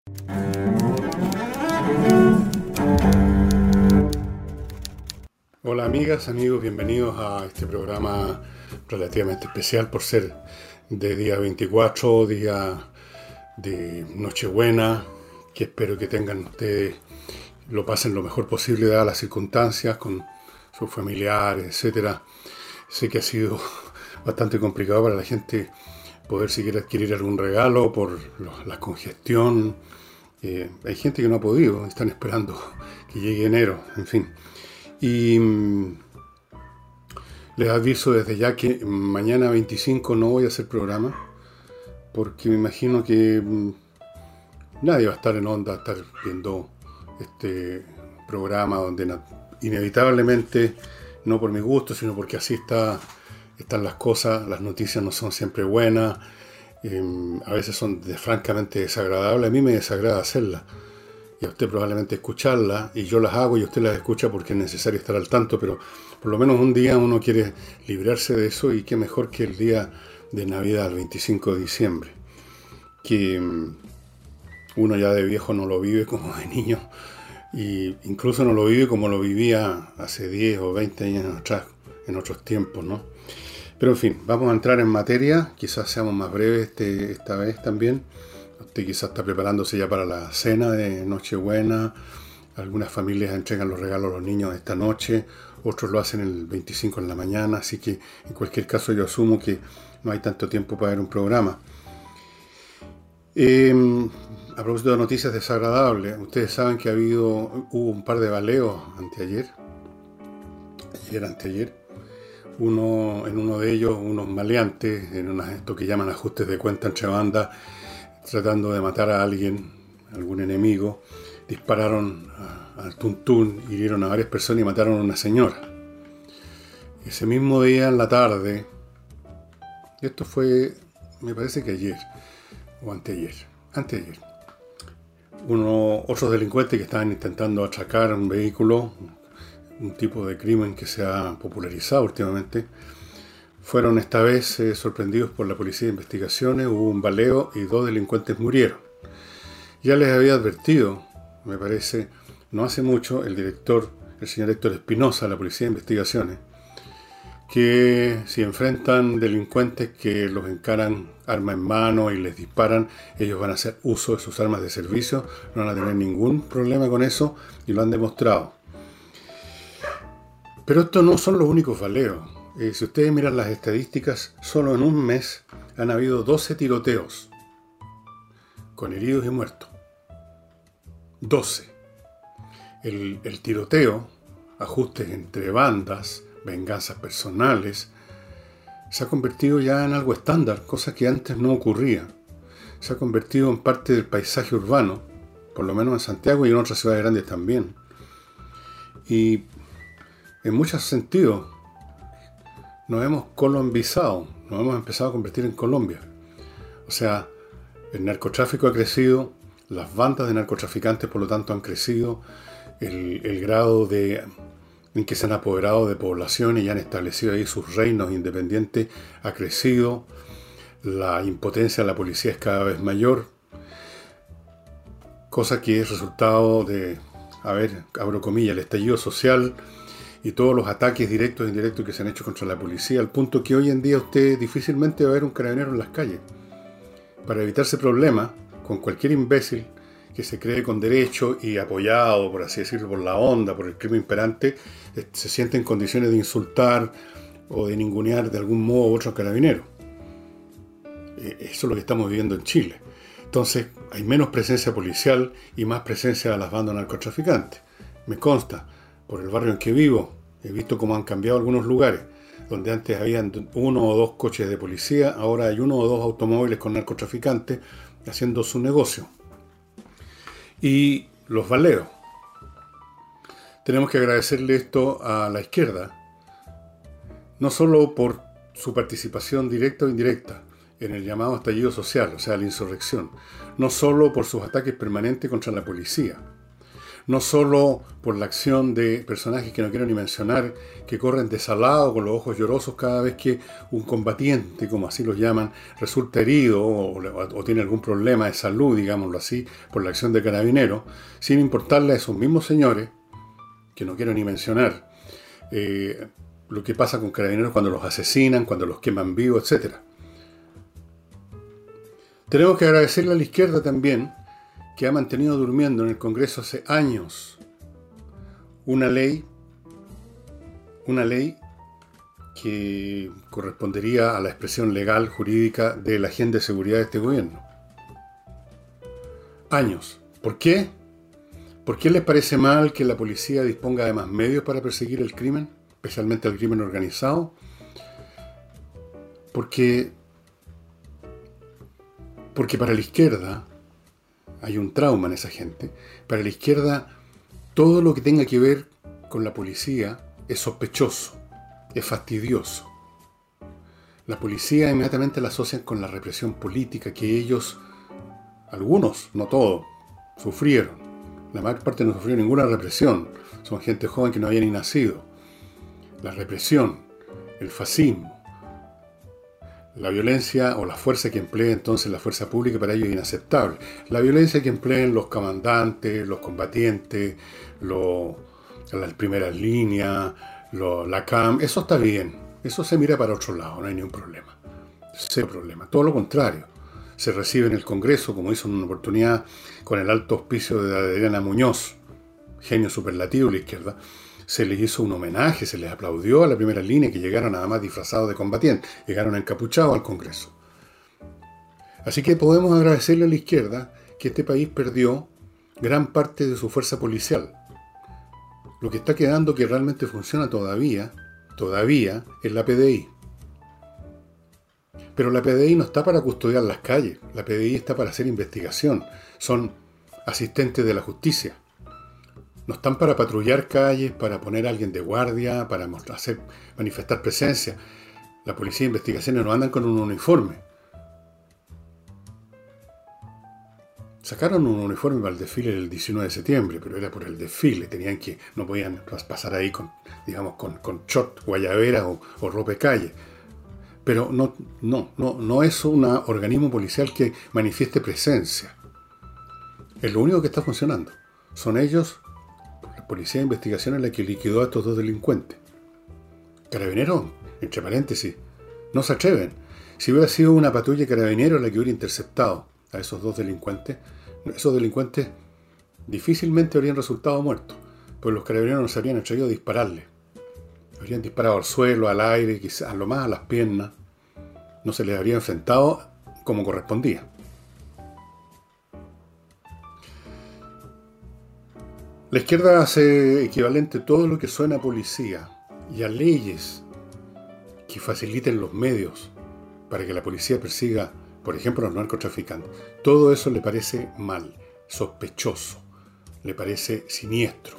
Hola amigas, amigos, bienvenidos a este programa relativamente especial por ser de día 24, día de Nochebuena, que espero que tengan ustedes, lo pasen lo mejor posible dadas las circunstancias con sus familiares, etcétera. Sé que ha sido bastante complicado para la gente poder siquiera adquirir algún regalo por la congestión. Hay gente que no ha podido, están esperando que llegue enero, en fin. Y les aviso desde ya que mañana 25 no voy a hacer programa, porque me imagino que nadie va a estar en onda, a estar viendo este programa donde inevitablemente, no por mi gusto, sino porque así están las cosas, las noticias no son siempre buenas, a veces son francamente desagradables, a mí me desagrada hacerlas y a usted probablemente escucharlas, y yo las hago y usted las escucha porque es necesario estar al tanto, pero por lo menos un día uno quiere librarse de eso, y qué mejor que el día de Navidad, el 25 de diciembre, que uno ya de viejo no lo vive como de niño, y incluso no lo vive como lo vivía hace 10 o 20 años atrás, en otros tiempos, ¿no? Pero en fin, vamos a entrar en materia, quizás seamos más breves esta vez también. Usted quizás está preparándose ya para la cena de Nochebuena. Algunas familias entregan los regalos a los niños esta noche, otros lo hacen el 25 en la mañana, así que en cualquier caso yo asumo que no hay tanto tiempo para ver un programa. A propósito de noticias desagradables, ustedes saben que hubo un par de baleos anteayer. En uno de ellos, unos maleantes, esto que llaman ajustes de cuenta entre bandas, tratando de matar a alguien, algún enemigo, dispararon al tuntún, hirieron a varias personas y mataron a una señora. Ese mismo día, en la tarde, esto fue, me parece que ayer, o anteayer, otros delincuentes que estaban intentando atracar un vehículo, un tipo de crimen que se ha popularizado últimamente, fueron esta vez sorprendidos por la policía de investigaciones, hubo un baleo y 2 delincuentes murieron. Ya les había advertido, me parece, no hace mucho, el señor Héctor Espinosa, de la policía de investigaciones, que si enfrentan delincuentes que los encaran arma en mano y les disparan, ellos van a hacer uso de sus armas de servicio, no van a tener ningún problema con eso, y lo han demostrado. Pero estos no son los únicos baleos. Si ustedes miran las estadísticas, solo en un mes han habido 12 tiroteos, con heridos y muertos. 12. El tiroteo, ajustes entre bandas, venganzas personales, se ha convertido ya en algo estándar, cosa que antes no ocurría. Se ha convertido en parte del paisaje urbano, por lo menos en Santiago y en otras ciudades grandes también. Y en muchos sentidos nos hemos colombizado, nos hemos empezado a convertir en Colombia. O sea, el narcotráfico ha crecido, las bandas de narcotraficantes por lo tanto han crecido, el grado en que se han apoderado de poblaciones y han establecido ahí sus reinos independientes ha crecido, la impotencia de la policía es cada vez mayor, cosa que es resultado de, abro comillas, el estallido social y todos los ataques directos e indirectos que se han hecho contra la policía, al punto que hoy en día usted difícilmente va a ver un carabinero en las calles. Para evitarse problemas con cualquier imbécil que se cree con derecho y apoyado, por así decirlo, por la onda, por el crimen imperante, se siente en condiciones de insultar o de ningunear de algún modo a otro carabinero. Eso es lo que estamos viviendo en Chile. Entonces hay menos presencia policial y más presencia de las bandas narcotraficantes. Me consta, por el barrio en que vivo, he visto cómo han cambiado algunos lugares, donde antes habían 1 o 2 coches de policía, ahora hay 1 o 2 automóviles con narcotraficantes haciendo su negocio. Y los baleos. Tenemos que agradecerle esto a la izquierda, no solo por su participación directa o indirecta en el llamado estallido social, o sea, la insurrección, no solo por sus ataques permanentes contra la policía, no solo por la acción de personajes que no quiero ni mencionar, que corren desalado con los ojos llorosos cada vez que un combatiente, como así los llaman, resulta herido o tiene algún problema de salud, digámoslo así, por la acción de carabineros, sin importarle a esos mismos señores, que no quiero ni mencionar, lo que pasa con carabineros cuando los asesinan, cuando los queman vivos, etc. Tenemos que agradecerle a la izquierda también, que ha mantenido durmiendo en el Congreso hace años una ley que correspondería a la expresión legal, jurídica de la agenda de seguridad de este gobierno. Años. ¿Por qué? ¿Por qué les parece mal que la policía disponga de más medios para perseguir el crimen, especialmente el crimen organizado? Porque para la izquierda, hay un trauma en esa gente, para la izquierda todo lo que tenga que ver con la policía es sospechoso, es fastidioso. La policía inmediatamente la asocian con la represión política que ellos, algunos, no todos, sufrieron. La mayor parte no sufrió ninguna represión, son gente joven que no había ni nacido. La represión, el fascismo, la violencia o la fuerza que emplea entonces la fuerza pública para ellos es inaceptable. La violencia que empleen los comandantes, los combatientes, las primeras líneas, la CAM, eso está bien. Eso se mira para otro lado, no hay ningún problema. Cero problema. Todo lo contrario. Se recibe en el Congreso, como hizo en una oportunidad, con el alto auspicio de Adriana Muñoz, genio superlativo de la izquierda. Se les hizo un homenaje, se les aplaudió a la primera línea, que llegaron nada más disfrazados de combatientes, llegaron encapuchados al Congreso. Así que podemos agradecerle a la izquierda que este país perdió gran parte de su fuerza policial. Lo que está quedando que realmente funciona todavía, es la PDI. Pero la PDI no está para custodiar las calles, la PDI está para hacer investigación, son asistentes de la justicia. No están para patrullar calles, para poner a alguien de guardia, para manifestar presencia. La policía de investigaciones no andan con un uniforme. Sacaron un uniforme para el desfile del 19 de septiembre, pero era por el desfile. No podían pasar ahí con short, guayabera o ropa de calle. Pero no es un organismo policial que manifieste presencia. Es lo único que está funcionando. Son ellos, la policía de investigación, la que liquidó a estos dos delincuentes. Carabineros, entre paréntesis, no se atreven. Si hubiera sido una patrulla de carabineros la que hubiera interceptado a esos dos delincuentes difícilmente habrían resultado muertos, pues los carabineros no se habrían atrevido a dispararle. Habrían disparado al suelo, al aire, quizás a lo más a las piernas. No se les habría enfrentado como correspondía. La izquierda hace equivalente todo lo que suena a policía y a leyes que faciliten los medios para que la policía persiga, por ejemplo, a los narcotraficantes. Todo eso le parece mal, sospechoso, le parece siniestro.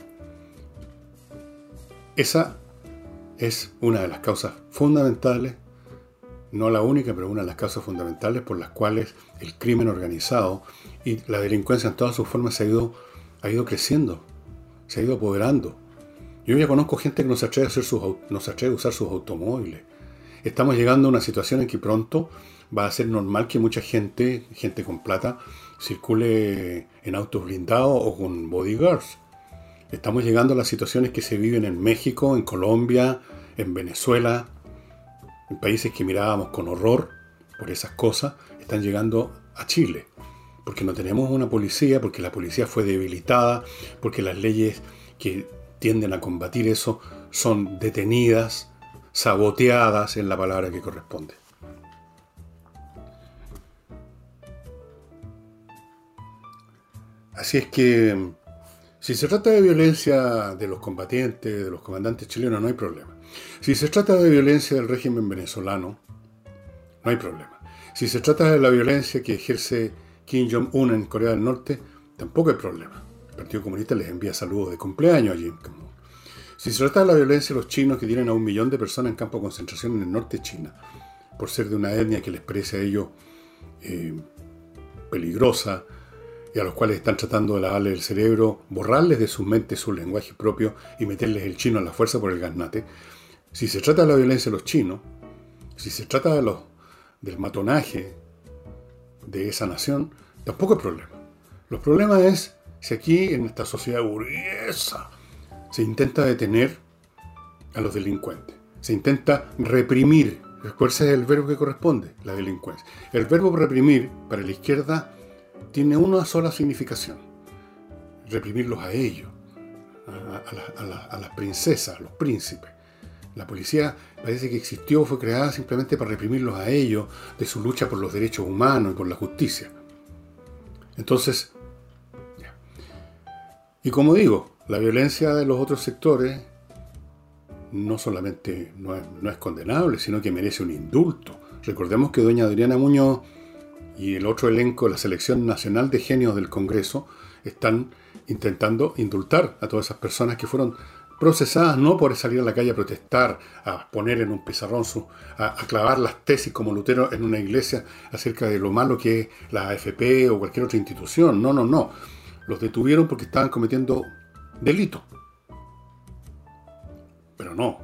Esa es una de las causas fundamentales, no la única, pero una de las causas fundamentales por las cuales el crimen organizado y la delincuencia en todas sus formas ha ido creciendo, se ha ido apoderando. Yo ya conozco gente que no se atreve a usar sus automóviles. Estamos llegando a una situación en que pronto va a ser normal que mucha gente con plata, circule en autos blindados o con bodyguards. Estamos llegando a las situaciones que se viven en México, en Colombia, en Venezuela, en países que mirábamos con horror por esas cosas, están llegando a Chile. Porque no tenemos una policía, porque la policía fue debilitada, porque las leyes que tienden a combatir eso son detenidas, saboteadas, es la palabra que corresponde. Así es que, si se trata de violencia de los combatientes, de los comandantes chilenos, no hay problema. Si se trata de violencia del régimen venezolano, no hay problema. Si se trata de la violencia que ejerce Kim Jong-un en Corea del Norte, tampoco hay problema. El Partido Comunista les envía saludos de cumpleaños allí. Si se trata de la violencia de los chinos que tienen a 1 millón de personas en campo de concentración en el norte de China, por ser de una etnia que les parece a ellos peligrosa, y a los cuales están tratando de lavarles el cerebro, borrarles de sus mentes su lenguaje propio y meterles el chino a la fuerza por el gaznate. Si se trata de la violencia de los chinos, si se trata del matonaje de esa nación, tampoco hay problema. Los problemas es si aquí en esta sociedad burguesa se intenta detener a los delincuentes, se intenta reprimir. ¿Cuál es el verbo que corresponde? La delincuencia. El verbo reprimir para la izquierda tiene una sola significación: reprimirlos a ellos, a las princesas, a los príncipes. La policía parece que existió, fue creada simplemente para reprimirlos a ellos de su lucha por los derechos humanos y por la justicia. Entonces, ya. Y como digo, la violencia de los otros sectores no solamente no es condenable, sino que merece un indulto. Recordemos que doña Adriana Muñoz y el otro elenco, la Selección Nacional de Genios del Congreso, están intentando indultar a todas esas personas que fueron procesadas no por salir a la calle a protestar, a poner en un pizarrón, a clavar las tesis como Lutero en una iglesia acerca de lo malo que es la AFP o cualquier otra institución. No. Los detuvieron porque estaban cometiendo delitos. Pero no,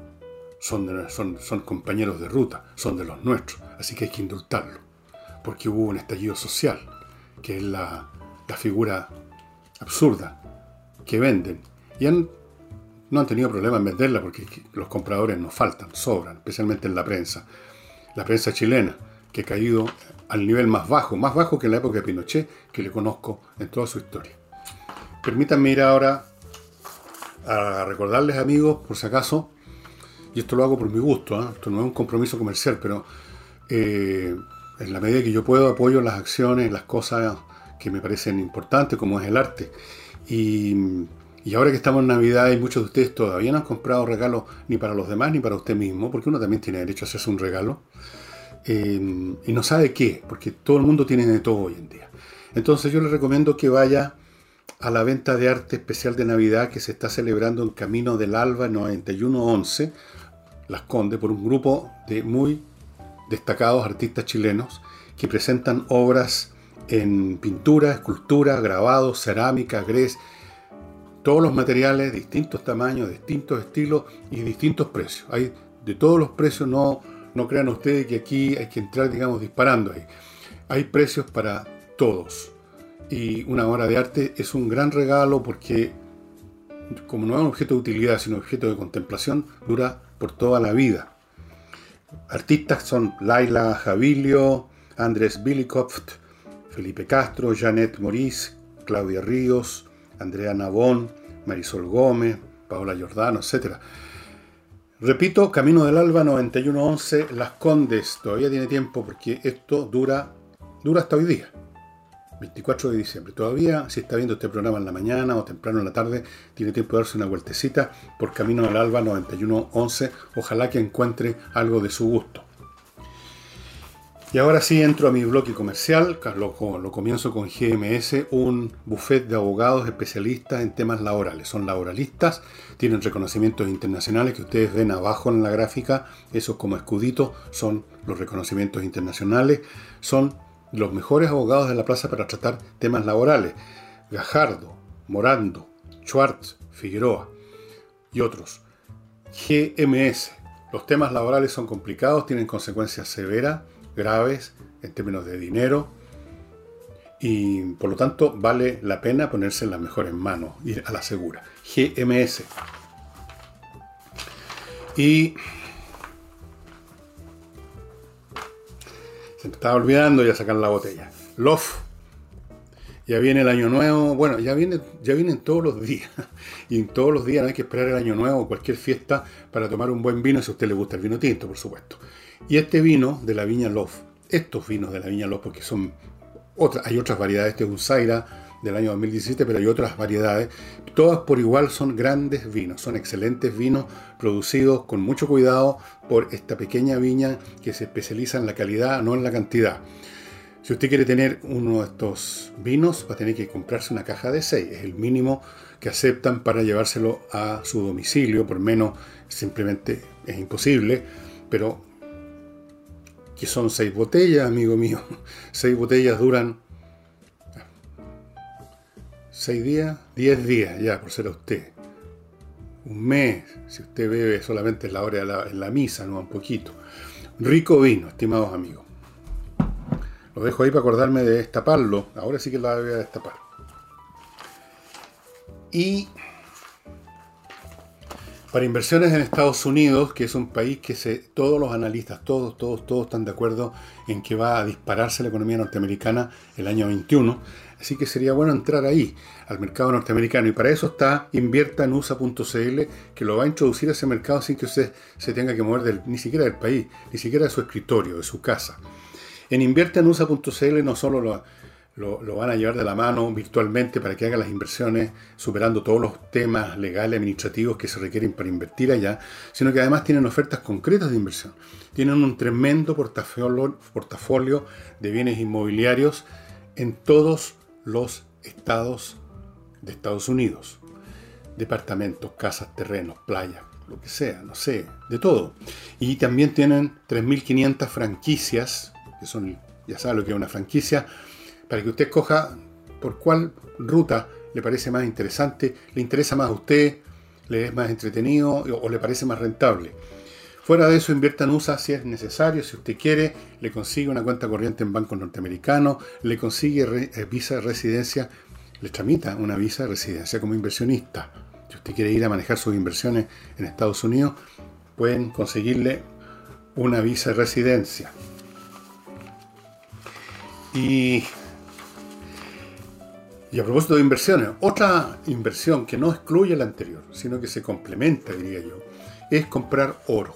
son compañeros de ruta, son de los nuestros, así que hay que indultarlos, porque hubo un estallido social, que es la figura absurda que venden, y no han tenido problema en venderla porque los compradores no faltan, sobran, especialmente en la prensa chilena, que ha caído al nivel más bajo que en la época de Pinochet, que le conozco en toda su historia. Permítanme ir ahora a recordarles, amigos, por si acaso, y esto lo hago por mi gusto, esto no es un compromiso comercial, pero en la medida que yo puedo apoyo las acciones, las cosas que me parecen importantes, como es el arte. Y ahora que estamos en Navidad y muchos de ustedes todavía no han comprado regalos ni para los demás ni para usted mismo, porque uno también tiene derecho a hacerse un regalo, y no sabe qué, porque todo el mundo tiene de todo hoy en día. Entonces yo les recomiendo que vaya a la venta de arte especial de Navidad que se está celebrando en Camino del Alba 9111, Las Condes, por un grupo de muy destacados artistas chilenos que presentan obras en pintura, escultura, grabados, cerámica, grés, todos los materiales, distintos tamaños, distintos estilos y distintos precios. Hay de todos los precios, no crean ustedes que aquí hay que entrar, digamos, disparando ahí. Hay precios para todos. Y una obra de arte es un gran regalo porque, como no es un objeto de utilidad, sino un objeto de contemplación, dura por toda la vida. Artistas son Laila Javilio, Andrés Billikopf, Felipe Castro, Janet Morís, Claudia Ríos, Andrea Navón, Marisol Gómez, Paola Giordano, etc. Repito, Camino del Alba 9111, Las Condes. Todavía tiene tiempo porque esto dura hasta hoy día, 24 de diciembre. Todavía, si está viendo este programa en la mañana o temprano en la tarde, tiene tiempo de darse una vueltecita por Camino del Alba 9111. Ojalá que encuentre algo de su gusto. Y ahora sí entro a mi bloque comercial. Lo comienzo con GMS, un buffet de abogados especialistas en temas laborales. Son laboralistas, tienen reconocimientos internacionales que ustedes ven abajo en la gráfica. Esos como escuditos son los reconocimientos internacionales. Son los mejores abogados de la plaza para tratar temas laborales. Gajardo, Morando, Schwartz, Figueroa y otros. GMS. Los temas laborales son complicados, tienen consecuencias severas, graves en términos de dinero, y por lo tanto vale la pena ponerse en las mejores manos, ir a la segura. GMS. Y se me estaba olvidando ya sacar la botella. Love. Ya viene el año nuevo. Bueno, ya vienen todos los días. Y en todos los días no hay que esperar el año nuevo o cualquier fiesta para tomar un buen vino, si a usted le gusta el vino tinto, por supuesto. Y este vino de la viña Love, estos vinos de la viña Love, porque hay otras variedades. Este es un Zaira del año 2017, pero hay otras variedades. Todas por igual son grandes vinos, son excelentes vinos producidos con mucho cuidado por esta pequeña viña que se especializa en la calidad, no en la cantidad. Si usted quiere tener uno de estos vinos, va a tener que comprarse una caja de 6. Es el mínimo que aceptan para llevárselo a su domicilio. Por menos simplemente es imposible, pero que son 6 botellas, amigo mío. 6 botellas duran 6 días, 10 días, ya, por ser a usted. Un mes, si usted bebe solamente en la hora en la misa, no un poquito. Rico vino, estimados amigos. Lo dejo ahí para acordarme de destaparlo. Ahora sí que la voy a destapar. Y para inversiones en Estados Unidos, que es un país que todos los analistas, todos están de acuerdo en que va a dispararse la economía norteamericana el año 21. Así que sería bueno entrar ahí, al mercado norteamericano. Y para eso está inviertanusa.cl, que lo va a introducir a ese mercado sin que usted se tenga que mover ni siquiera del país, ni siquiera de su escritorio, de su casa. En inviertanusa.cl no solo lo van a llevar de la mano virtualmente para que haga las inversiones, superando todos los temas legales, administrativos que se requieren para invertir allá, sino que además tienen ofertas concretas de inversión. Tienen un tremendo portafolio de bienes inmobiliarios en todos los estados de Estados Unidos. Departamentos, casas, terrenos, playas, lo que sea, no sé, de todo. Y también tienen 3.500 franquicias, que son, ya sabe lo que es una franquicia, para que usted escoja por cuál ruta le parece más interesante, le interesa más a usted, le es más entretenido o le parece más rentable. Fuera de eso, invierta en USA si es necesario, si usted quiere, le consigue una cuenta corriente en bancos norteamericanos, le consigue visa de residencia, le tramita una visa de residencia como inversionista. Si usted quiere ir a manejar sus inversiones en Estados Unidos, pueden conseguirle una visa de residencia. Y a propósito de inversiones, otra inversión que no excluye la anterior, sino que se complementa, diría yo, es comprar oro.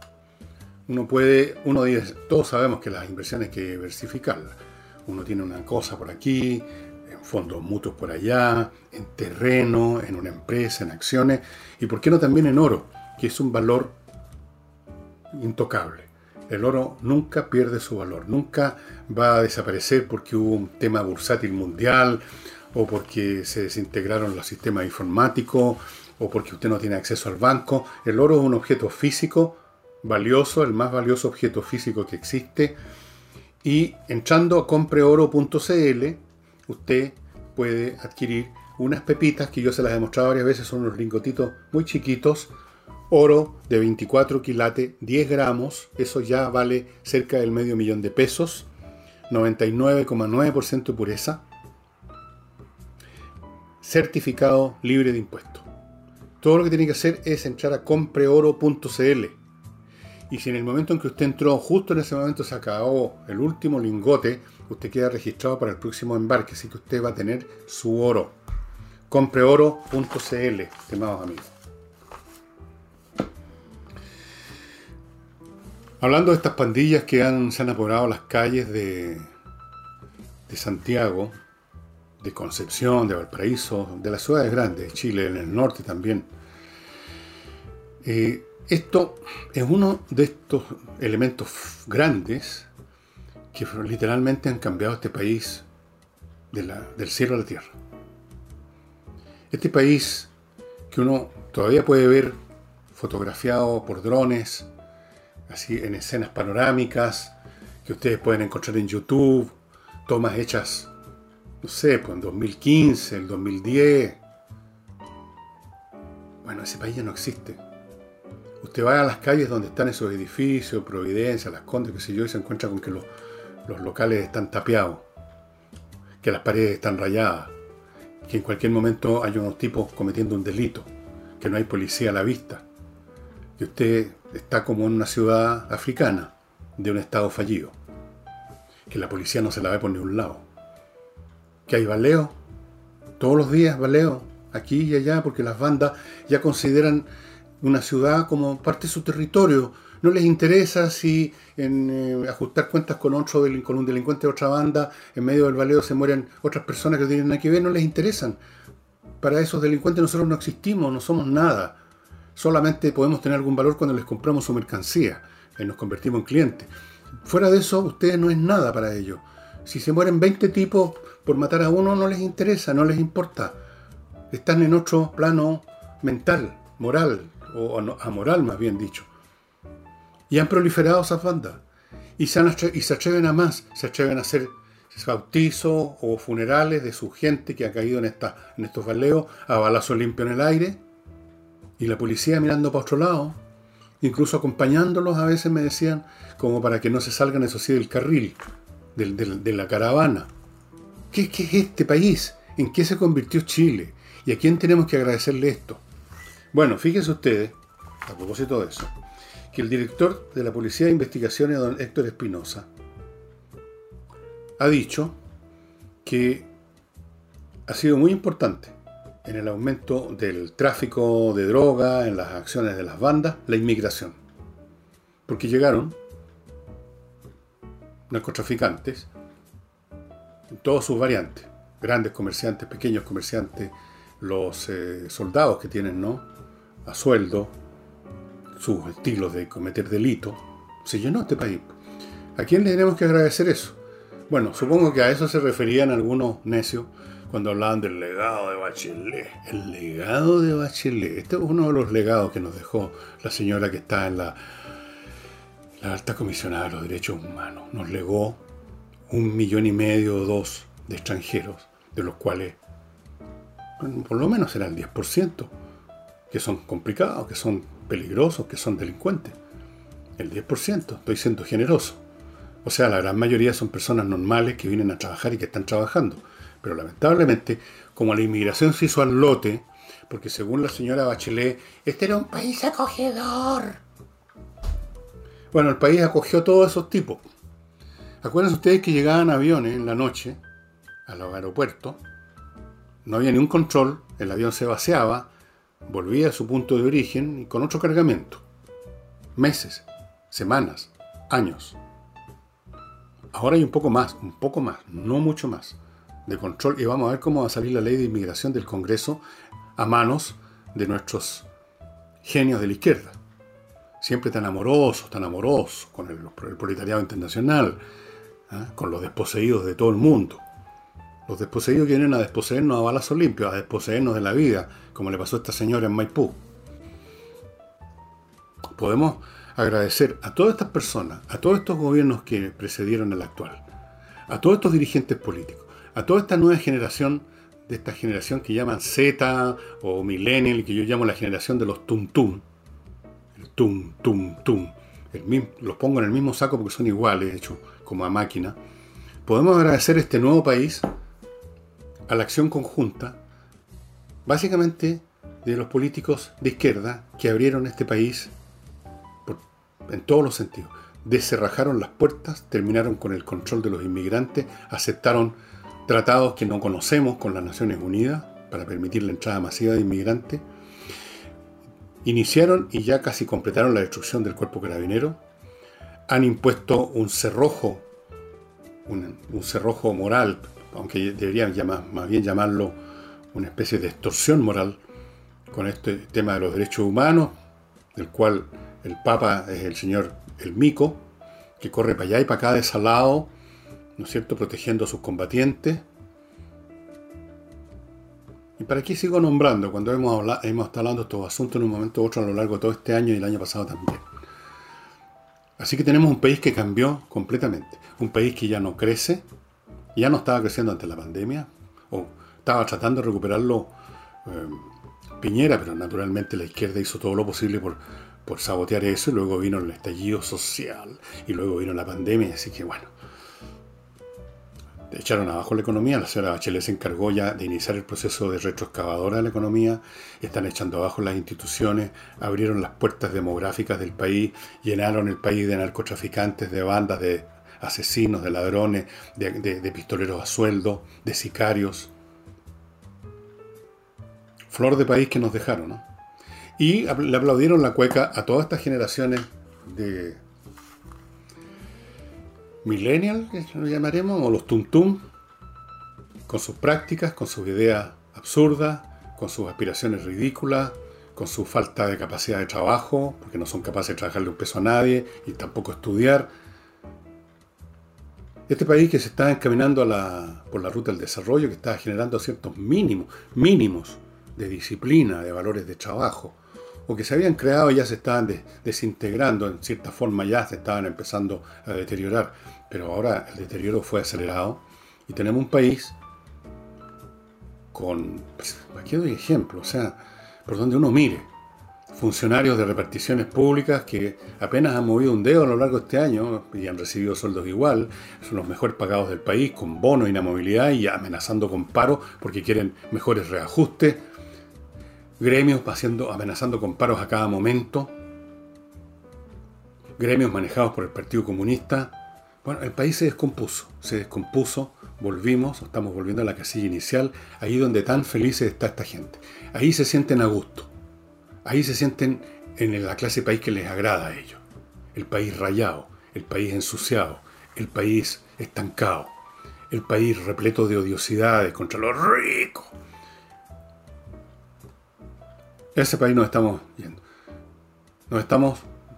Todos sabemos que las inversiones hay que diversificarlas. Uno tiene una cosa por aquí, en fondos mutuos por allá, en terreno, en una empresa, en acciones, y por qué no también en oro, que es un valor intocable. El oro nunca pierde su valor, nunca va a desaparecer porque hubo un tema bursátil mundial, o porque se desintegraron los sistemas informáticos, o porque usted no tiene acceso al banco. El oro es un objeto físico valioso, el más valioso objeto físico que existe. Y entrando a compreoro.cl, usted puede adquirir unas pepitas que yo se las he mostrado varias veces, son unos lingotitos muy chiquitos, oro de 24 quilates, 10 gramos, eso ya vale cerca del $500,000 de pesos, 99,9% de pureza, certificado libre de impuestos. Todo lo que tiene que hacer es entrar a compreoro.cl. Y si en el momento en que usted entró, justo en ese momento se acabó el último lingote, usted queda registrado para el próximo embarque, así que usted va a tener su oro. Compreoro.cl, estimados amigos. Hablando de estas pandillas que se han apoderado las calles de Santiago, de Concepción, de Valparaíso, de las ciudades grandes, de Chile, en el norte también. Esto es uno de estos elementos grandes que literalmente han cambiado este país del cielo a la tierra. Este país que uno todavía puede ver fotografiado por drones, así en escenas panorámicas, que ustedes pueden encontrar en YouTube, tomas hechas, no sé, pues en 2015, el 2010. Bueno, ese país ya no existe. Usted va a las calles donde están esos edificios, Providencia, Las Condes, qué sé yo, y se encuentra con que los locales están tapiados, que las paredes están rayadas, que en cualquier momento hay unos tipos cometiendo un delito, que no hay policía a la vista, que usted está como en una ciudad africana de un estado fallido, que la policía no se la ve por ningún lado, que hay baleo, todos los días baleo, aquí y allá, porque las bandas ya consideran una ciudad como parte de su territorio. No les interesa si en ajustar cuentas con un delincuente de otra banda, en medio del baleo se mueren otras personas que no tienen nada que ver, no les interesan. Para esos delincuentes nosotros no existimos, no somos nada. Solamente podemos tener algún valor cuando les compramos su mercancía y nos convertimos en clientes. Fuera de eso, ustedes no es nada para ellos. Si se mueren 20 tipos por matar a uno, no les interesa, no les importa. Están en otro plano mental, moral, o amoral más bien dicho. Y han proliferado esas bandas. Y se atreven a más, se atreven a hacer bautizos o funerales de su gente que ha caído en estos baleos a balazo limpio en el aire, y la policía mirando para otro lado, incluso acompañándolos a veces me decían, como para que no se salgan, eso sí, del carril, de la caravana. ¿Qué es este país? ¿En qué se convirtió Chile? ¿Y a quién tenemos que agradecerle esto? Bueno, fíjense ustedes, a propósito de eso, que el director de la Policía de Investigaciones, don Héctor Espinosa, ha dicho que ha sido muy importante en el aumento del tráfico de droga, en las acciones de las bandas, la inmigración. Porque llegaron narcotraficantes en todas sus variantes, grandes comerciantes, pequeños comerciantes, los soldados que tienen, ¿no?, a sueldo, sus estilos de cometer delito. Se llenó este país. ¿A quién le tenemos que agradecer eso? Bueno, supongo que a eso se referían algunos necios cuando hablaban del legado de Bachelet. El legado de Bachelet. Este es uno de los legados que nos dejó la señora que está en la alta comisionada de los derechos humanos. Nos legó 1,5 millones o 2 de extranjeros, de los cuales por lo menos será el 10%, que son complicados, que son peligrosos, que son delincuentes. El 10%, estoy siendo generoso. O sea, la gran mayoría son personas normales que vienen a trabajar y que están trabajando. Pero lamentablemente, como la inmigración se hizo al lote, porque según la señora Bachelet, este era un país acogedor. Bueno, el país acogió a todos esos tipos. Acuérdense ustedes que llegaban aviones en la noche a los aeropuertos, no había ningún control, el avión se vaciaba, volvía a su punto de origen y con otro cargamento. Meses, semanas, años. Ahora hay un poco más, no mucho más, de control, y vamos a ver cómo va a salir la ley de inmigración del Congreso a manos de nuestros genios de la izquierda. Siempre tan amorosos con el proletariado internacional, ¿eh?, con los desposeídos de todo el mundo. Los desposeídos que vienen a desposeernos a balazos limpios, a desposeernos de la vida, como le pasó a esta señora en Maipú. Podemos agradecer a todas estas personas, a todos estos gobiernos que precedieron al actual, a todos estos dirigentes políticos, a toda esta nueva generación, de esta generación que llaman Z o Millennial, que yo llamo la generación de los tum-tum. El tum-tum-tum. Los pongo en el mismo saco porque son iguales, hechos como a máquina. Podemos agradecer este nuevo país a la acción conjunta, básicamente de los políticos de izquierda que abrieron este país en todos los sentidos. Descerrajaron las puertas, terminaron con el control de los inmigrantes, aceptaron tratados que no conocemos con las Naciones Unidas para permitir la entrada masiva de inmigrantes, iniciaron y ya casi completaron la destrucción del cuerpo carabinero, han impuesto un cerrojo moral, aunque deberían más bien llamarlo una especie de extorsión moral, con este tema de los derechos humanos, del cual el Papa es el señor El Mico, que corre para allá y para acá desalado, ¿no es cierto?, protegiendo a sus combatientes. ¿Y para qué sigo nombrando cuando hemos estado hablando de estos asuntos en un momento u otro a lo largo de todo este año y el año pasado también? Así que tenemos un país que cambió completamente. Un país que ya no crece, ya no estaba creciendo ante la pandemia, o estaba tratando de recuperarlo Piñera, pero naturalmente la izquierda hizo todo lo posible por sabotear eso, y luego vino el estallido social, y luego vino la pandemia, así que bueno, echaron abajo la economía. La señora Bachelet se encargó ya de iniciar el proceso de retroexcavadora de la economía, están echando abajo las instituciones, abrieron las puertas demográficas del país, llenaron el país de narcotraficantes, de bandas, de asesinos, de ladrones, de pistoleros a sueldo, de sicarios. Flor de país que nos dejaron, ¿no? Y le aplaudieron la cueca a todas estas generaciones de millennial, que lo llamaremos, o los tum-tum, con sus prácticas, con sus ideas absurdas, con sus aspiraciones ridículas, con su falta de capacidad de trabajo, porque no son capaces de trabajarle un peso a nadie y tampoco estudiar. Este país que se está encaminando por la ruta del desarrollo, que está generando ciertos mínimos de disciplina, de valores de trabajo, o que se habían creado y ya se estaban desintegrando, en cierta forma ya se estaban empezando a deteriorar, pero ahora el deterioro fue acelerado Y tenemos un país con, pues, aquí doy ejemplo, o sea, por donde uno mire, funcionarios de reparticiones públicas que apenas han movido un dedo a lo largo de este año y han recibido sueldos igual, son los mejor pagados del país, con bono, inamovilidad y amenazando con paro porque quieren mejores reajustes, gremios amenazando con paros a cada momento, gremios manejados por el Partido Comunista. Bueno, el país se descompuso, estamos volviendo a la casilla inicial, ahí donde tan felices está esta gente. Ahí se sienten a gusto, ahí se sienten en la clase de país que les agrada a ellos. El país rayado, el país ensuciado, el país estancado, el país repleto de odiosidades contra los ricos. A ese país nos estamos yendo. Nos estamos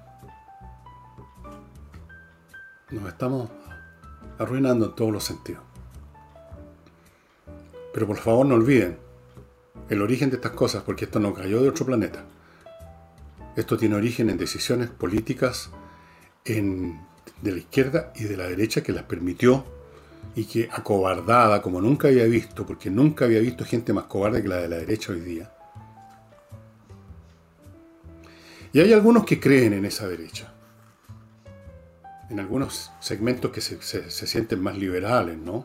arruinando en todos los sentidos. Pero por favor no olviden el origen de estas cosas, porque esto no cayó de otro planeta. Esto tiene origen en decisiones políticas de la izquierda y de la derecha que las permitió y que acobardada como nunca había visto, porque nunca había visto gente más cobarde que la de la derecha hoy día. Y hay algunos que creen en esa derecha. En algunos segmentos que se sienten más liberales, ¿no?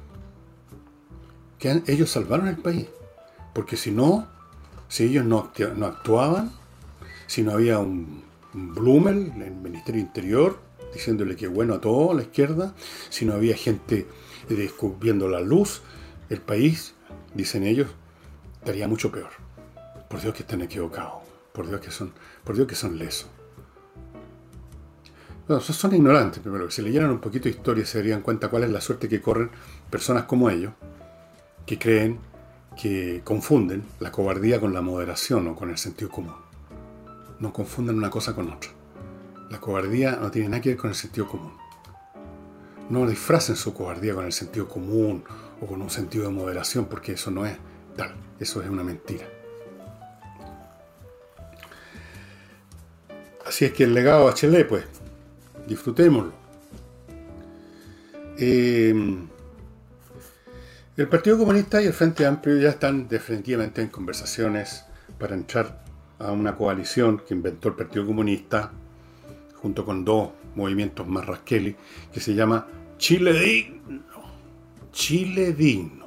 Ellos salvaron el país. Porque si ellos no actuaban, si no había un Blumel en el Ministerio Interior diciéndole que bueno a todo, a la izquierda, si no había gente descubriendo la luz, el país, dicen ellos, estaría mucho peor. Por Dios que están equivocados. Por Dios que son lesos. No, son ignorantes, primero, que si leyeran un poquito de historia se darían cuenta cuál es la suerte que corren personas como ellos, que creen, que confunden la cobardía con la moderación o con el sentido común. No confundan una cosa con otra. La cobardía no tiene nada que ver con el sentido común. No disfracen su cobardía con el sentido común o con un sentido de moderación, porque eso no es tal, eso es una mentira. Así es que el legado de Bachelet, pues, disfrutémoslo. El Partido Comunista y el Frente Amplio ya están definitivamente en conversaciones para entrar a una coalición que inventó el Partido Comunista junto con dos movimientos más rasqueli que se llama Chile Digno. Chile Digno.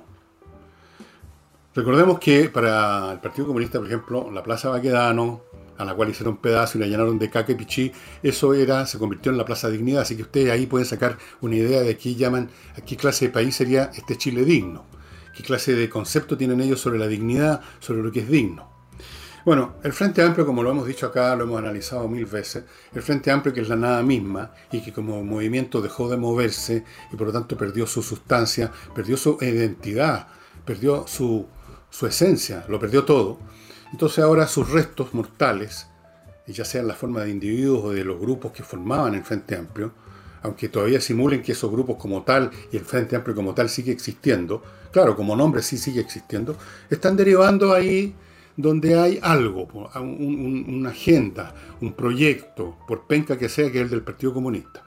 Recordemos que para el Partido Comunista, por ejemplo, la Plaza Baquedano, a la cual hicieron pedazo y la llenaron de caca y pichí, se convirtió en la Plaza Dignidad, así que ustedes ahí pueden sacar una idea de a qué clase de país sería este Chile digno, qué clase de concepto tienen ellos sobre la dignidad, sobre lo que es digno. Bueno, el Frente Amplio, como lo hemos dicho acá, lo hemos analizado 1000 veces, el Frente Amplio, que es la nada misma y que como movimiento dejó de moverse y por lo tanto perdió su sustancia, perdió su identidad, perdió su esencia, lo perdió todo. Entonces ahora sus restos mortales, ya sea en la forma de individuos o de los grupos que formaban el Frente Amplio, aunque todavía simulen que esos grupos como tal y el Frente Amplio como tal sigue existiendo, claro, como nombre sí sigue existiendo, están derivando ahí donde hay algo, una agenda, un proyecto, por penca que sea, que es el del Partido Comunista.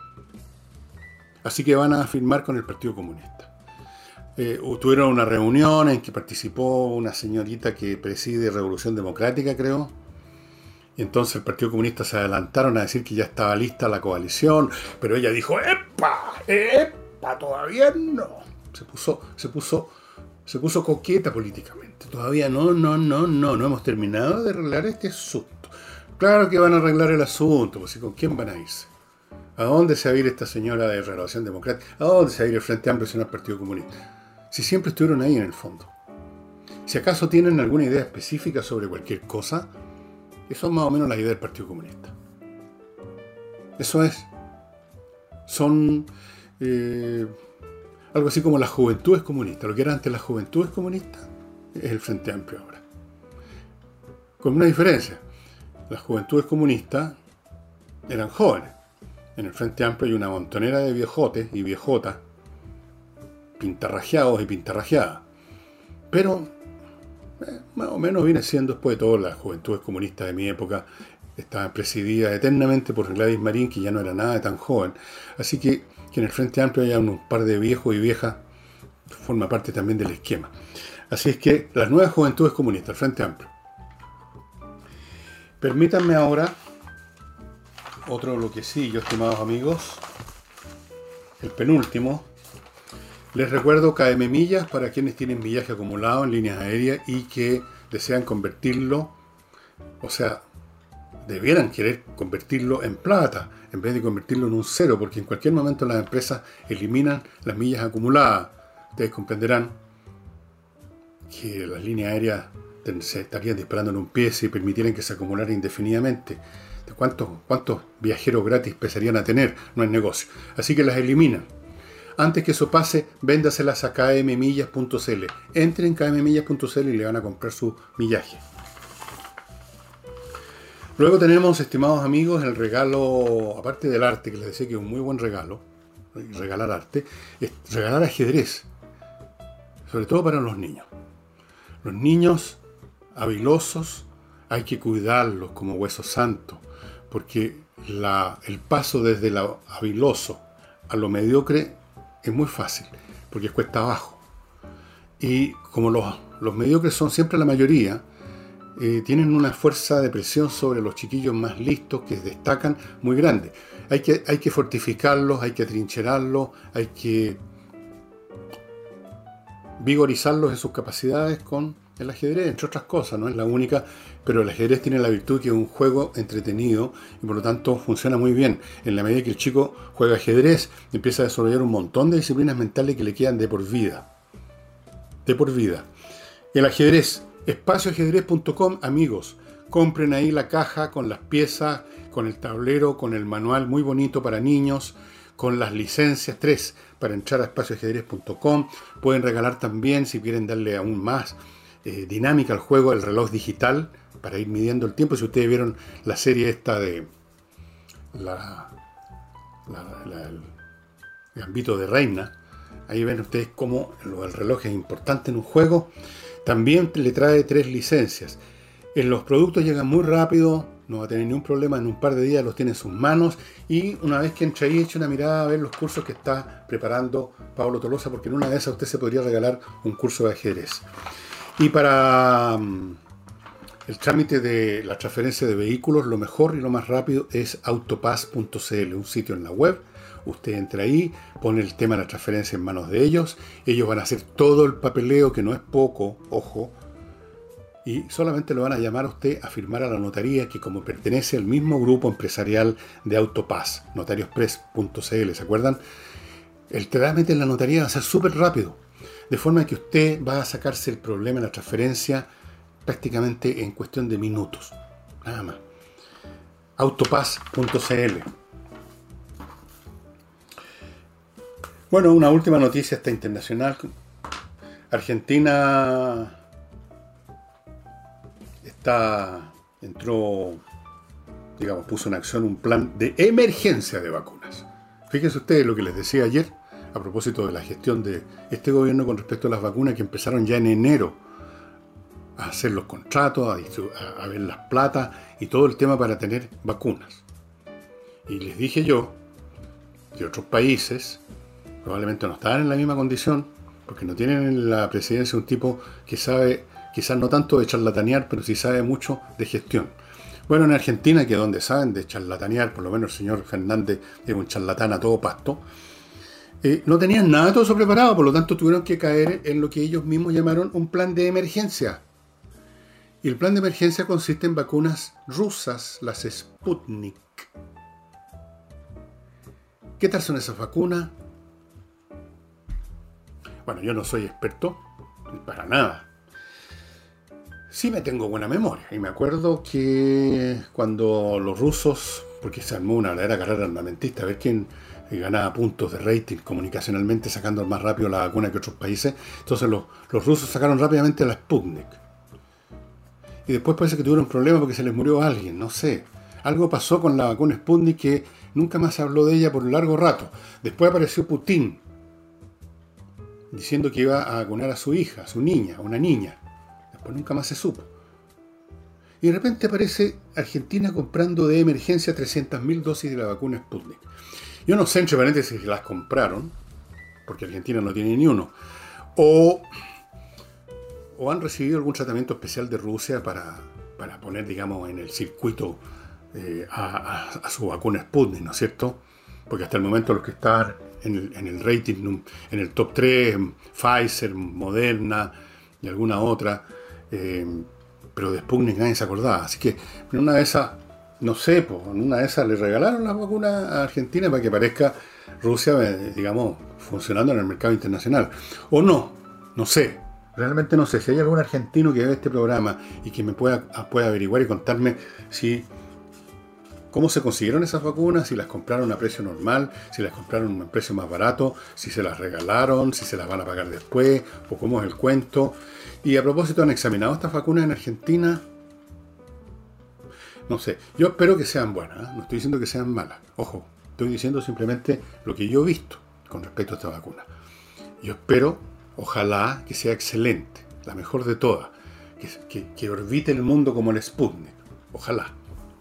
Así que van a firmar con el Partido Comunista. Tuvieron una reunión en que participó una señorita que preside Revolución Democrática, creo. Y entonces el Partido Comunista se adelantaron a decir que ya estaba lista la coalición, pero ella dijo, ¡epa! Todavía no. Se puso coqueta políticamente. Todavía no hemos terminado de arreglar este asunto. Claro que van a arreglar el asunto, pues, ¿con quién van a irse? ¿A dónde se va a ir esta señora de Renovación Democrática? ¿A dónde se va a ir el Frente Amplio si no el Partido Comunista? Si siempre estuvieron ahí en el fondo. Si acaso tienen alguna idea específica sobre cualquier cosa, eso es más o menos la idea del Partido Comunista. Eso es. Son algo así como las juventudes comunistas. Lo que era antes las juventudes comunistas es el Frente Amplio ahora. Con una diferencia. Las juventudes comunistas eran jóvenes. En el Frente Amplio hay una montonera de viejotes y viejotas, pintarrajeados y pintarrajeadas. Pero, más o menos viene siendo, después de todo, las juventudes comunistas de mi época estaban presididas eternamente por Gladys Marín, que ya no era nada de tan joven. Así que en el Frente Amplio hay un par de viejos y viejas forma parte también del esquema. Así es que las nuevas juventudes comunistas, el Frente Amplio. Permítanme ahora otro bloquecillo, estimados amigos, el penúltimo. Les recuerdo KM Millas para quienes tienen millaje acumulado en líneas aéreas y que desean convertirlo, o sea, debieran querer convertirlo en plata en vez de convertirlo en un cero, porque en cualquier momento las empresas eliminan las millas acumuladas. Ustedes comprenderán que las líneas aéreas se estarían disparando en un pie si permitieran que se acumulara indefinidamente. ¿Cuántos viajeros gratis empezarían a tener? No es negocio. Así que las eliminan. Antes que eso pase, véndaselas a kmmillas.cl. Entren en kmmillas.cl y le van a comprar su millaje. Luego tenemos, estimados amigos, el regalo, aparte del arte, que les decía que es un muy buen regalo, regalar arte, es regalar ajedrez, sobre todo para los niños. Los niños habilosos hay que cuidarlos como hueso santo, porque el paso desde lo habiloso a lo mediocre es muy fácil, porque es cuesta abajo. Y como los mediocres son siempre la mayoría, tienen una fuerza de presión sobre los chiquillos más listos que destacan muy grande. Hay que fortificarlos, hay que atrincherarlos, hay que vigorizarlos en sus capacidades con el ajedrez, entre otras cosas. No es la única, pero el ajedrez tiene la virtud que es un juego entretenido y por lo tanto funciona muy bien. En la medida que el chico juega ajedrez, empieza a desarrollar un montón de disciplinas mentales que le quedan de por vida. De por vida. El ajedrez, espacioajedrez.com, amigos. Compren ahí la caja con las piezas, con el tablero, con el manual muy bonito para niños, con las licencias 3 para entrar a espacioajedrez.com. Pueden regalar también, si quieren darle aún más dinámica al juego, el reloj digital para ir midiendo el tiempo. Si ustedes vieron la serie esta de el Gambito de Reina, ahí ven ustedes cómo el reloj es importante en un juego. También le trae 3 licencias. Los productos llegan muy rápido, no va a tener ningún problema, en un par de días los tiene en sus manos, y una vez que entre ahí, eche una mirada a ver los cursos que está preparando Pablo Tolosa, porque en una de esas usted se podría regalar un curso de ajedrez. Y para el trámite de la transferencia de vehículos, lo mejor y lo más rápido es autopass.cl, un sitio en la web. Usted entra ahí, pone el tema de la transferencia en manos de ellos. Ellos van a hacer todo el papeleo, que no es poco, ojo, y solamente lo van a llamar a usted a firmar a la notaría, que como pertenece al mismo grupo empresarial de Autopass, notariospress.cl, ¿se acuerdan? El trámite en la notaría va a ser súper rápido, de forma que usted va a sacarse el problema de la transferencia prácticamente en cuestión de minutos, nada más. Autopass.cl. Bueno, una última noticia esta internacional. Argentina puso en acción un plan de emergencia de vacunas. Fíjense ustedes lo que les decía ayer a propósito de la gestión de este gobierno con respecto a las vacunas, que empezaron ya en enero a hacer los contratos, a ver las platas y todo el tema para tener vacunas. Y les dije yo que otros países probablemente no estaban en la misma condición, porque no tienen en la presidencia un tipo que sabe, quizás no tanto de charlatanear, pero sí sabe mucho de gestión. Bueno, en Argentina, que donde saben de charlatanear, por lo menos el señor Fernández es un charlatán a todo pasto, no tenían nada de todo eso preparado, por lo tanto tuvieron que caer en lo que ellos mismos llamaron un plan de emergencia. Y el plan de emergencia consiste en vacunas rusas, las Sputnik. ¿Qué tal son esas vacunas? Bueno, yo no soy experto, para nada. Sí me tengo buena memoria, y me acuerdo que cuando los rusos, porque se armó una verdadera carrera armamentista, a ver quién ganaba puntos de rating comunicacionalmente sacando más rápido la vacuna que otros países, entonces los rusos sacaron rápidamente la Sputnik. Y después parece que tuvieron problemas porque se les murió alguien, no sé. Algo pasó con la vacuna Sputnik que nunca más se habló de ella por un largo rato. Después apareció Putin diciendo que iba a vacunar a su hija, a su niña, una niña. Después nunca más se supo. Y de repente aparece Argentina comprando de emergencia 300.000 dosis de la vacuna Sputnik. Yo no sé, entre paréntesis, si las compraron, porque Argentina no tiene ni uno, o, o han recibido algún tratamiento especial de Rusia para poner, digamos, en el circuito a su vacuna Sputnik, ¿no es cierto? Porque hasta el momento los que están en el rating, en el top 3, Pfizer, Moderna y alguna otra, pero de Sputnik nadie se acordaba. Así que en una de esas, no sé, pues, en una de esas le regalaron las vacunas a Argentina para que parezca Rusia, digamos, funcionando en el mercado internacional. O no, no sé. Realmente no sé. Si hay algún argentino que ve este programa y que me pueda averiguar y contarme cómo se consiguieron esas vacunas, si las compraron a precio normal, si las compraron a un precio más barato, si se las regalaron, si se las van a pagar después, o cómo es el cuento. Y a propósito, ¿han examinado estas vacunas en Argentina? No sé, yo espero que sean buenas, ¿eh? No estoy diciendo que sean malas. Ojo, estoy diciendo simplemente lo que yo he visto con respecto a esta vacuna. Yo espero, ojalá, que sea excelente, la mejor de todas, que orbite el mundo como el Sputnik. Ojalá.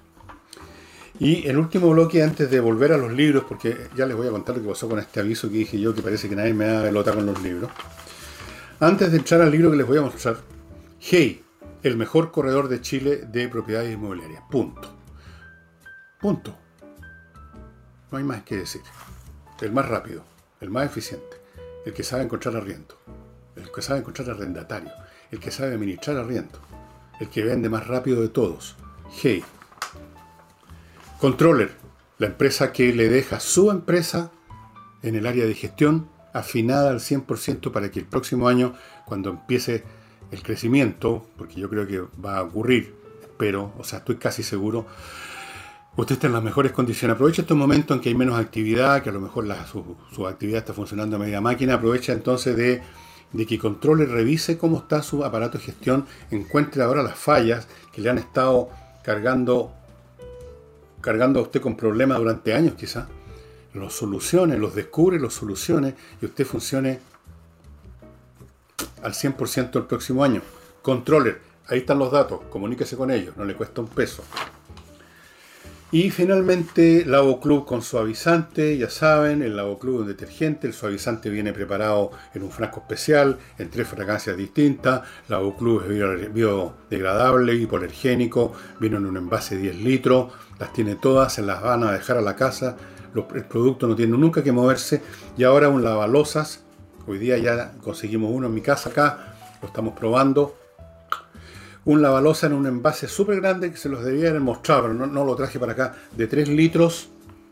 Y el último bloque, antes de volver a los libros, porque ya les voy a contar lo que pasó con este aviso que dije yo, que parece que nadie me da pelota con los libros. Antes de entrar al libro que les voy a mostrar, Hey, el mejor corredor de Chile de propiedades inmobiliarias. Punto. Punto. No hay más que decir. El más rápido, el más eficiente, el que sabe encontrar arriendo, el que sabe encontrar arrendatario, el que sabe administrar arriendo, el que vende más rápido de todos. Hey. Controller, la empresa que le deja su empresa en el área de gestión afinada al 100% para que el próximo año, cuando empiece el crecimiento, porque yo creo que va a ocurrir, espero, o sea, estoy casi seguro, usted está en las mejores condiciones. Aprovecha estos momentos en que hay menos actividad, que a lo mejor su actividad está funcionando a media máquina. Aprovecha entonces de que Controller revise cómo está su aparato de gestión, encuentre ahora las fallas que le han estado cargando a usted con problemas durante años quizás, los solucione, los descubre, los solucione y usted funcione al 100% el próximo año. Controller, ahí están los datos, comuníquese con ellos, no le cuesta un peso. Y finalmente, Lavo Club con suavizante, ya saben, el Lavo Club es un detergente, el suavizante viene preparado en un frasco especial, en 3 fragancias distintas, Lavo Club es biodegradable, hipoalergénico, viene en un envase de 10 litros, las tiene todas, se las van a dejar a la casa, el producto no tiene nunca que moverse, y ahora un lavalosas, hoy día ya conseguimos uno en mi casa acá, lo estamos probando, un lavalosa en un envase súper grande que se los debía haber mostrado, pero no lo traje para acá, de 3 litros.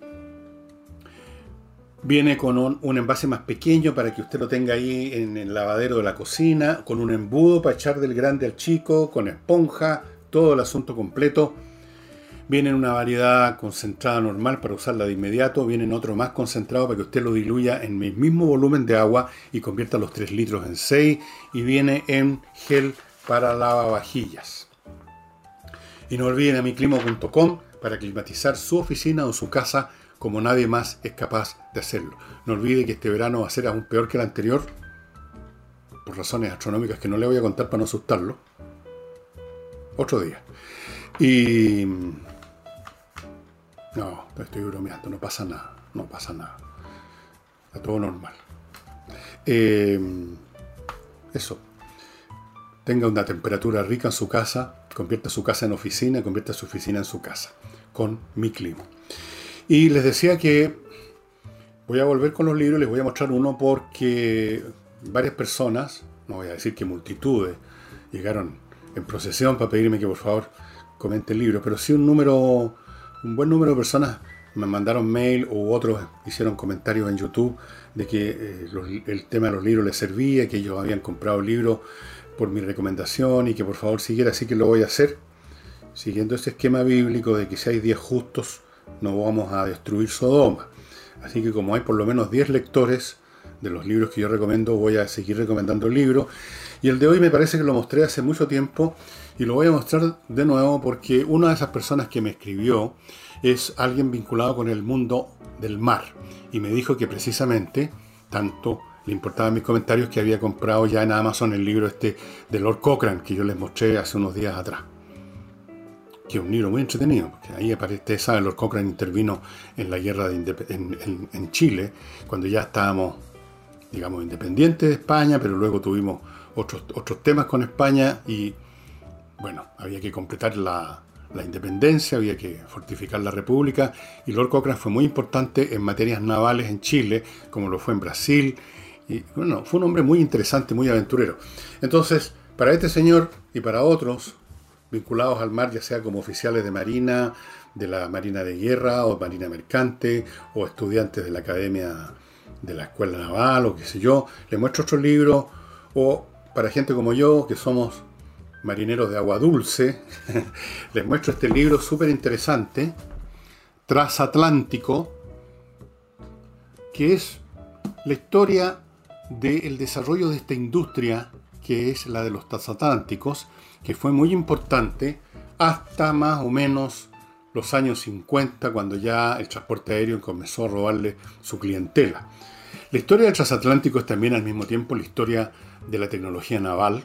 Viene con un envase más pequeño para que usted lo tenga ahí en el lavadero de la cocina, con un embudo para echar del grande al chico, con esponja, todo el asunto completo. Viene en una variedad concentrada normal para usarla de inmediato, viene en otro más concentrado para que usted lo diluya en el mismo volumen de agua y convierta los 3 litros en 6, y viene en gel para lavavajillas. Y no olviden amiclimo.com para climatizar su oficina o su casa como nadie más es capaz de hacerlo. No olvide que este verano va a ser aún peor que el anterior, por razones astronómicas que no le voy a contar para no asustarlo. Otro día. Y no, estoy bromeando, no pasa nada. Está todo normal. Eso. Tenga una temperatura rica en su casa, convierta su casa en oficina, convierta su oficina en su casa, con Mi Clima. Y les decía que voy a volver con los libros, les voy a mostrar uno porque varias personas, no voy a decir que multitudes, llegaron en procesión para pedirme que por favor comente el libro, pero sí un buen número de personas me mandaron mail u otros hicieron comentarios en YouTube de que el tema de los libros les servía, que ellos habían comprado libros por mi recomendación y que por favor siguiera, así que lo voy a hacer siguiendo ese esquema bíblico de que si hay 10 justos no vamos a destruir Sodoma. Así que como hay por lo menos 10 lectores de los libros que yo recomiendo, voy a seguir recomendando el libro. Y el de hoy me parece que lo mostré hace mucho tiempo y lo voy a mostrar de nuevo porque una de esas personas que me escribió es alguien vinculado con el mundo del mar y me dijo que precisamente tanto le importaban mis comentarios que había comprado ya en Amazon el libro de Lord Cochrane que yo les mostré hace unos días atrás, que es un libro muy entretenido, porque ahí aparece, ustedes saben, Lord Cochrane intervino en la guerra en Chile, cuando ya estábamos digamos, independiente de España, pero luego tuvimos otros temas con España y, bueno, había que completar la independencia, había que fortificar la república, y Lord Cochrane fue muy importante en materias navales en Chile, como lo fue en Brasil, y bueno, fue un hombre muy interesante, muy aventurero. Entonces, para este señor y para otros vinculados al mar, ya sea como oficiales de marina, de la marina de guerra o marina mercante, o estudiantes de la academia de la escuela naval, o qué sé yo, les muestro otros libros, o para gente como yo, que somos marineros de agua dulce, les muestro este libro súper interesante, Transatlántico, que es la historia del desarrollo de esta industria, que es la de los transatlánticos, que fue muy importante hasta más o menos los años 50, cuando ya el transporte aéreo comenzó a robarle su clientela. La historia del transatlántico es también al mismo tiempo la historia de la tecnología naval,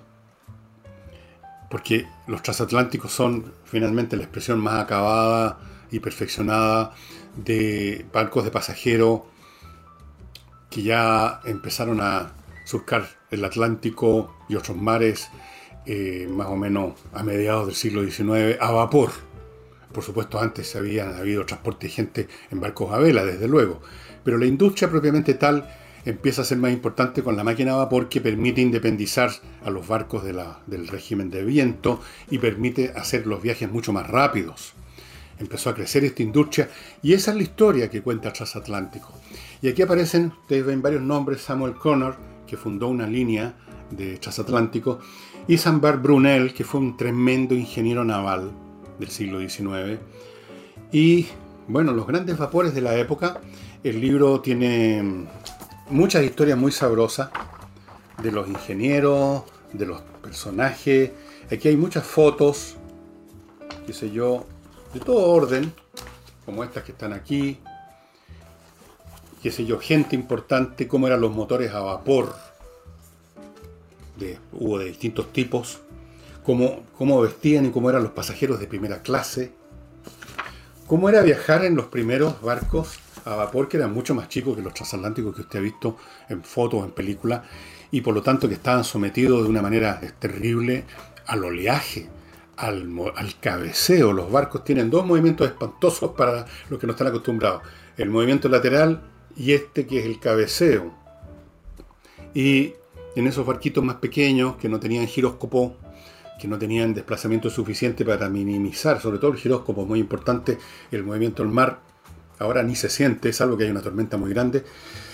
porque los transatlánticos son finalmente la expresión más acabada y perfeccionada de barcos de pasajeros que ya empezaron a surcar el Atlántico y otros mares más o menos a mediados del siglo XIX a vapor. Por supuesto, antes habían habido transporte de gente en barcos a vela, desde luego, pero la industria propiamente tal empieza a ser más importante con la máquina a vapor, que permite independizar a los barcos del régimen de viento y permite hacer los viajes mucho más rápidos. Empezó a crecer esta industria y esa es la historia que cuenta el transatlántico. Y aquí aparecen, ustedes ven varios nombres: Samuel Connor, que fundó una línea de transatlántico, y Isambard Brunel, que fue un tremendo ingeniero naval del siglo XIX. Y bueno, los grandes vapores de la época. El libro tiene muchas historias muy sabrosas de los ingenieros, de los personajes. Aquí hay muchas fotos, qué sé yo, de todo orden, como estas que están aquí, qué sé yo, gente importante, cómo eran los motores a vapor, hubo de distintos tipos, cómo vestían y cómo eran los pasajeros de primera clase, cómo era viajar en los primeros barcos a vapor, que eran mucho más chicos que los transatlánticos que usted ha visto en fotos o en películas, y por lo tanto que estaban sometidos de una manera terrible al oleaje, al cabeceo. Los barcos tienen dos movimientos espantosos para los que no están acostumbrados: el movimiento lateral y este, que es el cabeceo. Y en esos barquitos más pequeños, que no tenían giróscopo, que no tenían desplazamiento suficiente para minimizar, sobre todo el giróscopo, muy importante, el movimiento del mar, ahora ni se siente, salvo que hay una tormenta muy grande.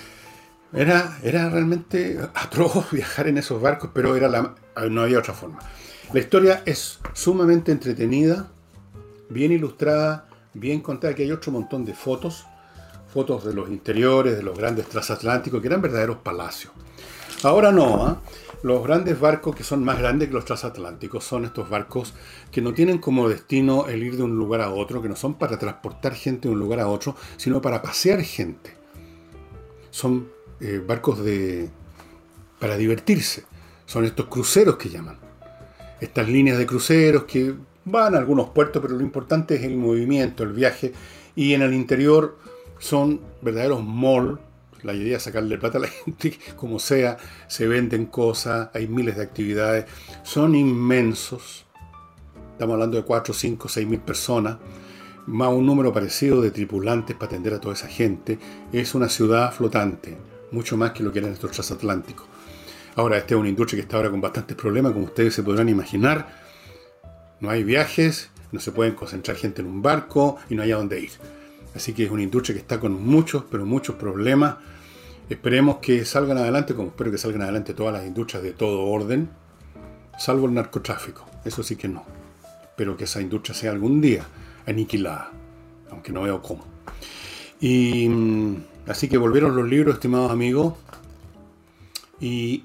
Era realmente atroz viajar en esos barcos, pero no había otra forma. La historia es sumamente entretenida, bien ilustrada, bien contada. Aquí hay otro montón de fotos de los interiores, de los grandes transatlánticos, que eran verdaderos palacios. Ahora no, ¿eh? Los grandes barcos, que son más grandes que los transatlánticos, son estos barcos que no tienen como destino el ir de un lugar a otro, que no son para transportar gente de un lugar a otro, sino para pasear gente. Son barcos para divertirse. Son estos cruceros que llaman. Estas líneas de cruceros que van a algunos puertos, pero lo importante es el movimiento, el viaje. Y en el interior son verdaderos malls. La idea es sacarle plata a la gente, como sea. Se venden cosas, hay miles de actividades. Son inmensos. Estamos hablando de 4, 5, 6 mil personas, más un número parecido de tripulantes para atender a toda esa gente. Es una ciudad flotante, mucho más que lo que eran estos transatlánticos. Ahora, esta es una industria que está ahora con bastantes problemas, como ustedes se podrán imaginar. No hay viajes, no se pueden concentrar gente en un barco y no hay a dónde ir. Así que es una industria que está con muchos, pero muchos problemas. Esperemos que salgan adelante, como espero que salgan adelante todas las industrias de todo orden, salvo el narcotráfico. Eso sí que no. Espero que esa industria sea algún día aniquilada, aunque no veo cómo. Y así que volvieron los libros, estimados amigos, y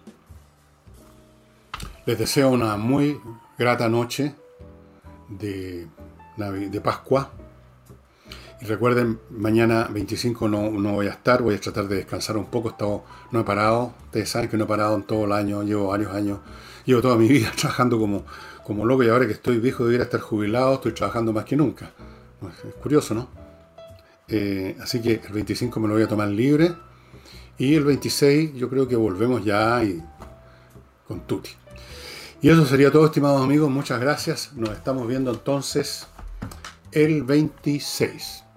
les deseo una muy grata noche de Pascua. Y recuerden, mañana 25 no voy a estar, voy a tratar de descansar un poco. No he parado, ustedes saben que no he parado en todo el año, llevo varios años, llevo toda mi vida trabajando como loco, y ahora que estoy viejo debería estar jubilado, estoy trabajando más que nunca. Es curioso, ¿no? Así que el 25 me lo voy a tomar libre Y el 26 yo creo que volvemos ya y con Tutti. Y eso sería todo, estimados amigos. Muchas gracias. Nos estamos viendo entonces el 26.